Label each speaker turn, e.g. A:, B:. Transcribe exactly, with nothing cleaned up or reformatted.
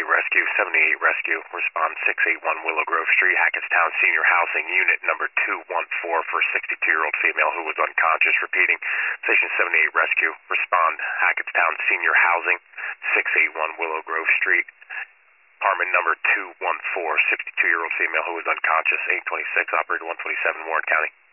A: Rescue, seventy-eight Rescue, respond six eighty-one Willow Grove Street, Hackettstown Senior Housing, Unit number two one four for sixty-two-year-old female who was unconscious. Repeating, Station seventy-eight Rescue, respond Hackettstown Senior Housing, six eighty-one Willow Grove Street, apartment number two one four, sixty-two-year-old female who was unconscious, eight twenty-six, operator one twenty-seven, Warren County.